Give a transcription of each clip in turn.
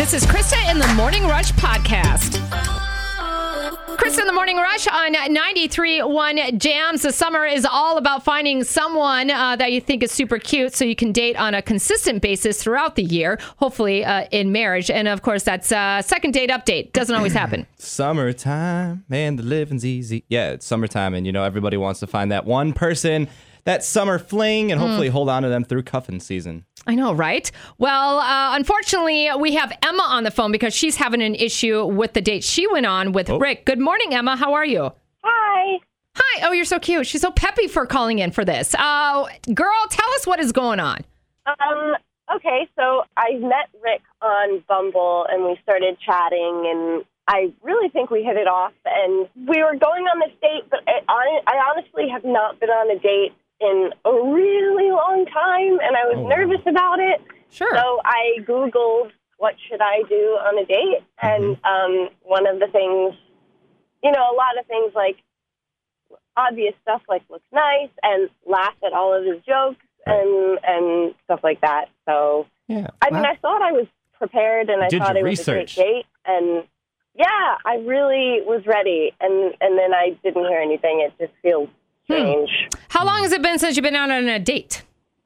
This is Krista in the Morning Rush podcast. Krista in the Morning Rush on 93.1 Jams. The summer is all about finding someone that you think is super cute so you can date on a consistent basis throughout the year, hopefully in marriage. And of course, that's second date update. Doesn't always happen. Summertime, man, the living's easy. Yeah, it's summertime, and everybody wants to find that one person, that summer fling, and hopefully hold on to them through cuffing season. I know, right? Well, unfortunately, we have Emma on the phone because she's having an issue with the date she went on with Rick. Good morning, Emma. How are you? Hi. Hi. Oh, you're so cute. She's so peppy for calling in for this. Girl, tell us what is going on. Okay, so I met Rick on Bumble, and we started chatting, and I really think we hit it off, and we were going on this date, but I honestly have not been on a date in a really long time, and I was nervous about it. Sure. So I Googled, what should I do on a date? And one of the things, a lot of things like obvious stuff like looks nice and laugh at all of his jokes and stuff like that. So, yeah. I mean, I thought I was prepared, and I thought it was a great date. And, yeah, I really was ready. And then I didn't hear anything. It just feels strange. How long has it been since you've been out on a date?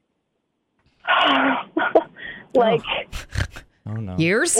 Oh no. Years?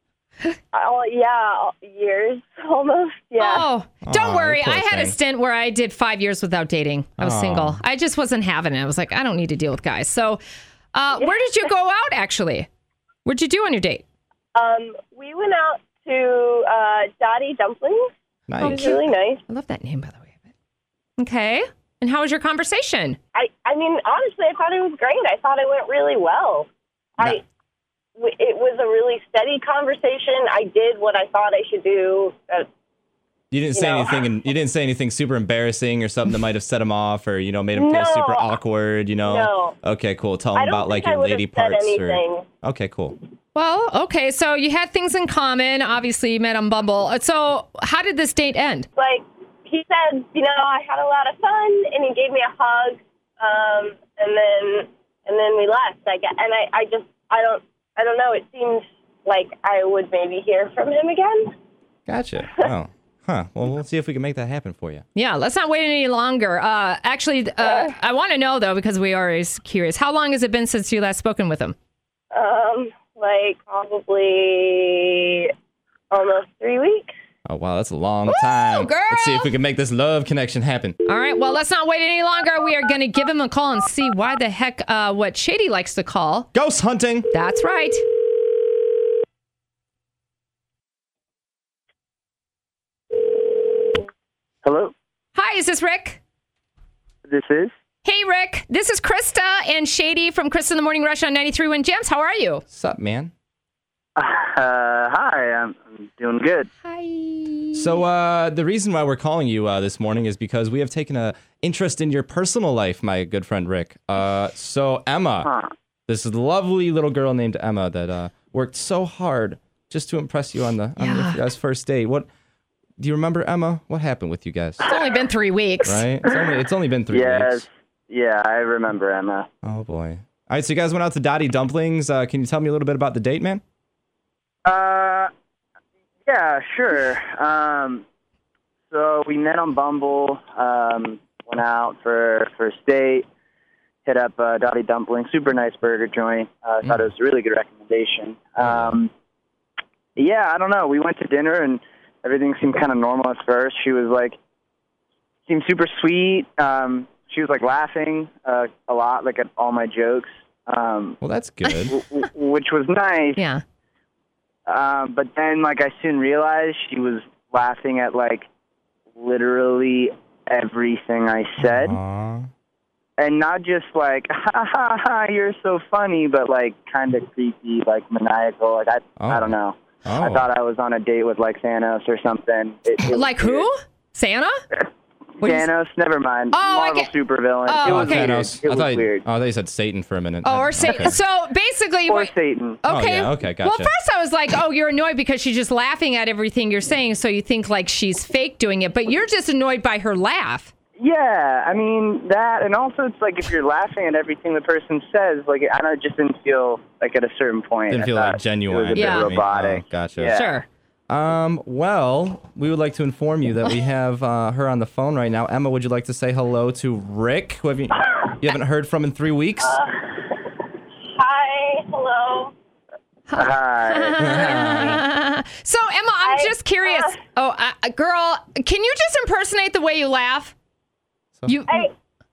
Years almost. Yeah. Oh, don't worry. poor I had a thing. stint where I did 5 years without dating. I was single. I just wasn't having it. I was like, I don't need to deal with guys. So where did you go out, actually? What'd you do on your date? We went out to Dottie Dumplings. Nice. It was really nice. I love that name, by the way. Okay. And how was your conversation? I mean, honestly, I thought it was great. I thought it went really well. It was a really steady conversation. I did what I thought I should do. You didn't say anything, and you didn't say anything super embarrassing or something that might have set him off, or made him feel super awkward. No. Okay, cool. Tell him about think your I would lady have said parts. anything. Okay, cool. Well, okay. So you had things in common. Obviously, you met on Bumble. So how did this date end? He said, I had a lot of fun, and he gave me a hug, and then we left. I don't know. It seems like I would maybe hear from him again. Gotcha. Oh, huh. Well, we'll see if we can make that happen for you. Yeah, let's not wait any longer. Actually, I want to know, though, because we are always curious. How long has it been since you last spoken with him? Probably almost 3 weeks. Oh, wow, that's a long time. Girl! Let's see if we can make this love connection happen. All right, well, let's not wait any longer. We are going to give him a call and see why the heck what Shady likes to call Ghost hunting. That's right. Hello? Hi, is this Rick? This is? Hey, Rick. This is Krista and Shady from Krista in the Morning Rush on 93.1 Jams. How are you? What's up, man? Hi, I'm doing good. Hi. So the reason why we're calling you this morning is because we have taken an interest in your personal life, my good friend Rick. So Emma, this lovely little girl named Emma that worked so hard just to impress you on your guys' first date. What do you remember, Emma? What happened with you guys? It's only been 3 weeks. Right? It's only been 3 weeks. Yeah, I remember Emma. Oh boy. All right, so you guys went out to Dottie Dumplings. Can you tell me a little bit about the date, man? Yeah, sure. So we met on Bumble, went out for first date, hit up Dottie Dumpling, super nice burger joint. Thought it was a really good recommendation. Yeah, I don't know. We went to dinner and everything seemed kind of normal at first. She was seemed super sweet. She was laughing a lot, at all my jokes. Well, that's good. Which was nice. Yeah. But then, I soon realized she was laughing at, literally everything I said. Aww. And not just ha ha ha, you're so funny, but kind of creepy, maniacal. I don't know. Oh. I thought I was on a date with Thanos or something. It who? Santa? Thanos, never mind. Marvel supervillain. Oh, it was okay. weird. Thanos. It was weird. I thought you said Satan for a minute. Or Satan. Okay. So basically, Or Satan. Okay. Oh, yeah, okay, gotcha. Well, first I was like, oh, you're annoyed because she's just laughing at everything you're saying, so you think she's fake doing it, but you're just annoyed by her laugh. Yeah, I mean, that, and also it's like if you're laughing at everything the person says, like, I don't know, it just didn't feel like at a certain point. Didn't feel like genuine. It was a bit robotic. Oh, gotcha. Yeah. Sure. Well, we would like to inform you that we have her on the phone right now. Emma, would you like to say hello to Rick, who you haven't heard from in 3 weeks? Hi, hello. Hi. So, Emma, I'm just curious. Girl, can you just impersonate the way you laugh? Oh my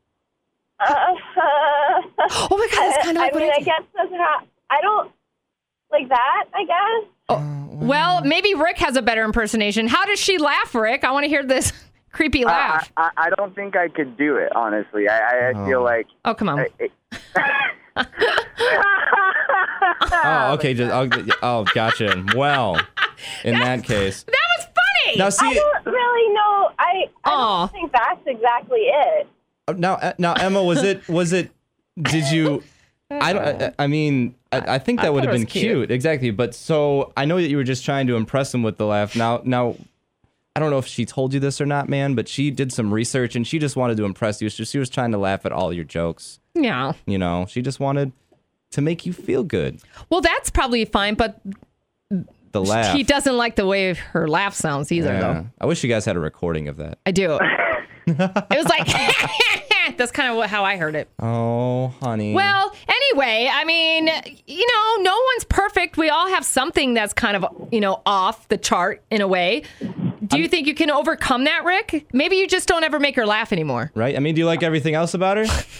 God, that's kind of like I mean, I guess that's how, I don't like that, I guess. Well, maybe Rick has a better impersonation. How does she laugh, Rick? I want to hear this creepy laugh. I don't think I could do it, honestly. I feel like... Oh, come on. Oh, okay. Gotcha. Well, in that case... That was funny! Now, see, I don't really know. I don't think that's exactly it. now, Emma, did you... I think that would have been cute. Exactly. But so I know that you were just trying to impress him with the laugh. Now, I don't know if she told you this or not, man, but she did some research and she just wanted to impress you. She was trying to laugh at all your jokes. Yeah. You know, she just wanted to make you feel good. Well, that's probably fine, but The laugh. he doesn't like the way her laugh sounds either, though. I wish you guys had a recording of that. I do. It was like, that's kind of how I heard it. Oh, honey. Well, anyway, I mean, no one's perfect. We all have something that's kind of, off the chart in a way. Do you think you can overcome that, Rick? Maybe you just don't ever make her laugh anymore. Right? I mean, do you like everything else about her?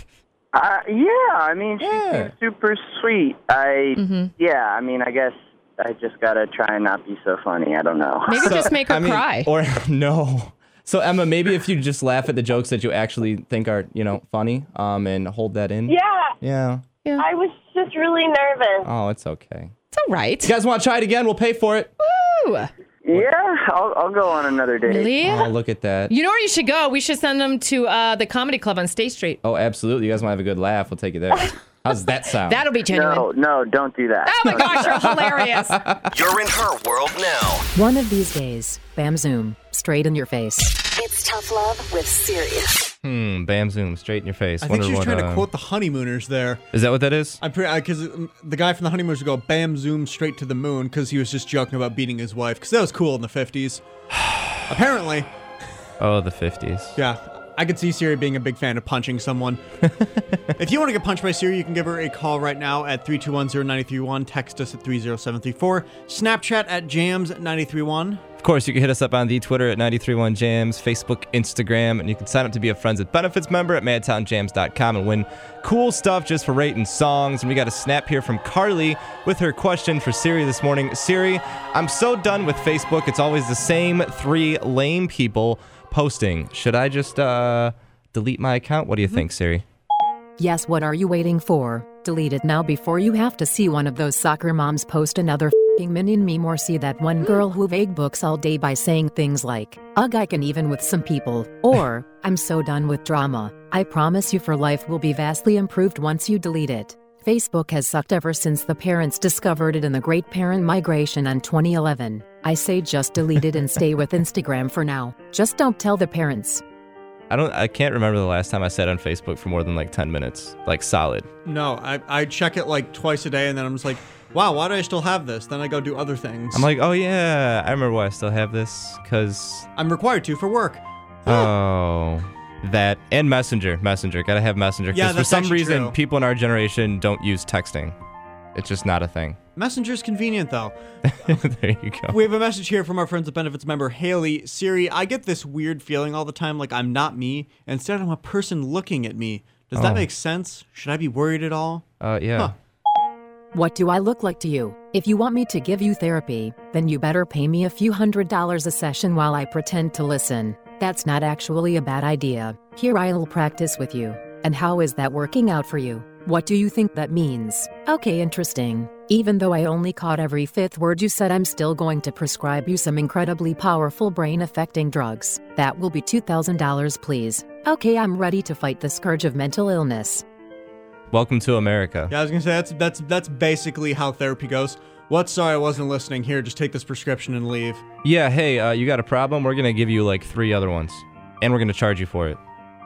Yeah, I mean, she seems super sweet. I mean, I guess I just gotta try and not be so funny. I don't know. Maybe just make her cry. Or, no. So, Emma, maybe if you just laugh at the jokes that you actually think are, funny, and hold that in. Yeah. I was just really nervous. Oh, it's okay. It's all right. You guys want to try it again? We'll pay for it. Woo! Yeah, I'll go on another date. Really? Oh, look at that. You know where you should go? We should send them to the Comedy Club on State Street. Oh, absolutely. You guys want to have a good laugh? We'll take you there. How's that sound? That'll be genuine. No, don't do that. Oh, my gosh, you're hilarious. You're in her world now. One of these days, Bam Zoom, straight in your face. It's Tough Love with Sirius. Bam Zoom, straight in your face. I think she was trying to quote the Honeymooners there. Is that what that is? I'm pretty because the guy from the Honeymooners would go bam zoom straight to the moon because he was just joking about beating his wife because that was cool in the 50s. Apparently. Oh, the 50s. Yeah. I could see Siri being a big fan of punching someone. If you want to get punched by Siri, you can give her a call right now at 321-0931. Text us at 30734. Snapchat at jams931. Of course, you can hit us up on the Twitter at 931jams, Facebook, Instagram, and you can sign up to be a Friends with Benefits member at madtownjams.com and win cool stuff just for rating songs. And we got a snap here from Carly with her question for Siri this morning. Siri, I'm so done with Facebook. It's always the same 3 lame people posting. Should I just delete my account? What do you think, Siri? Yes, what are you waiting for? Delete it now before you have to see one of those soccer moms post another f***ing minion meme or see that one girl who vague books all day by saying things like, ugh, I can even with some people, or, I'm so done with drama. I promise you for life will be vastly improved once you delete it. Facebook has sucked ever since the parents discovered it in the Great Parent Migration in 2011. I say just delete it and stay with Instagram for now. Just don't tell the parents. I can't remember the last time I sat on Facebook for more than like 10 minutes, like solid. No, I check it like twice a day and then I'm just like, wow, why do I still have this? Then I go do other things. I'm like, oh yeah, I remember why I still have this, because... I'm required to for work. Oh, that, and Messenger, gotta have Messenger, because for some reason, true. people in our generation don't use texting. It's just not a thing. Messenger's convenient though. There you go. We have a message here from our Friends with Benefits member, Haley. Siri, I get this weird feeling all the time like I'm not me. Instead, I'm a person looking at me. Does that make sense? Should I be worried at all? Yeah. Huh. What do I look like to you? If you want me to give you therapy, then you better pay me a few $100s a session while I pretend to listen. That's not actually a bad idea. Here I'll practice with you. And how is that working out for you? What do you think that means? Okay, interesting. Even though I only caught every 5th word you said, I'm still going to prescribe you some incredibly powerful brain-affecting drugs. That will be $2,000, please. Okay, I'm ready to fight the scourge of mental illness. Welcome to America. Yeah, I was gonna say that's basically how therapy goes. What? Sorry, I wasn't listening. Here, just take this prescription and leave. Yeah, hey, you got a problem? We're gonna give you like 3 other ones. And we're gonna charge you for it.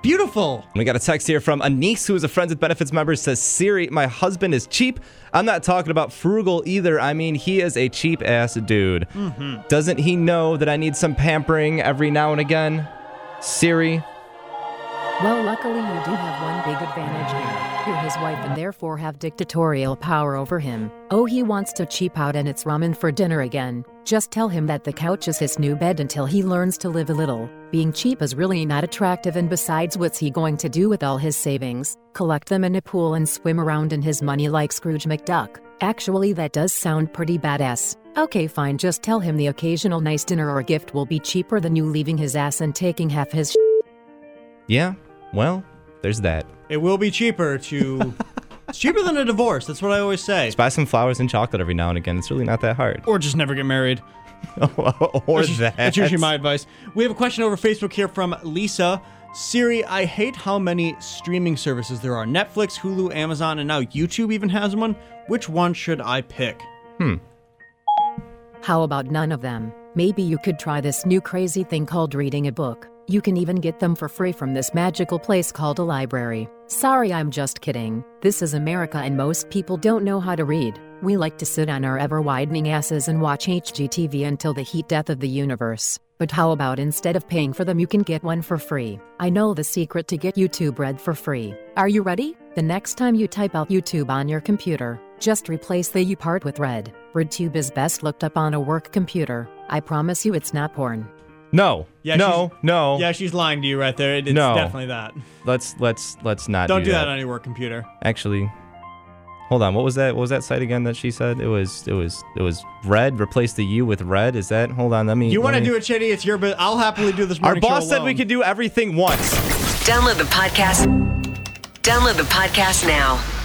Beautiful. We got a text here from Anise, who is a Friends with Benefits member, says, Siri, my husband is cheap. I'm not talking about frugal either. I mean, he is a cheap-ass dude. Mm-hmm. Doesn't he know that I need some pampering every now and again? Siri? Well, luckily you do have one big advantage here. You're his wife and therefore have dictatorial power over him. Oh, he wants to cheap out and it's ramen for dinner again. Just tell him that the couch is his new bed until he learns to live a little. Being cheap is really not attractive, and besides, what's he going to do with all his savings? Collect them in a pool and swim around in his money like Scrooge McDuck. Actually, that does sound pretty badass. Okay, fine, just tell him the occasional nice dinner or gift will be cheaper than you leaving his ass and taking half his Yeah, well, there's that. It will be cheaper to... It's cheaper than a divorce. That's what I always say. Just buy some flowers and chocolate every now and again. It's really not that hard. Or just never get married. Or that. That's usually my advice. We have a question over Facebook here from Lisa. Siri, I hate how many streaming services there are. Netflix, Hulu, Amazon, and now YouTube even has one. Which one should I pick? How about none of them? Maybe you could try this new crazy thing called reading a book. You can even get them for free from this magical place called a library. Sorry, I'm just kidding. This is America and most people don't know how to read. We like to sit on our ever-widening asses and watch HGTV until the heat death of the universe. But how about instead of paying for them, you can get one for free? I know the secret to get YouTube Red for free. Are you ready? The next time you type out YouTube on your computer, just replace the U part with Red. RedTube is best looked up on a work computer. I promise you it's not porn. No. Yeah, no. Yeah, she's lying to you right there. It's No. definitely that. Let's not Don't do that that on your work computer. Actually, hold on. What was that? What was that site again that she said? It was Red. Replace the U with Red. Is that? Hold on. Let me. You want to do it, Chitty? It's your but I'll happily do this morning Our boss show said we alone. could do everything once. Download the podcast. Download the podcast now.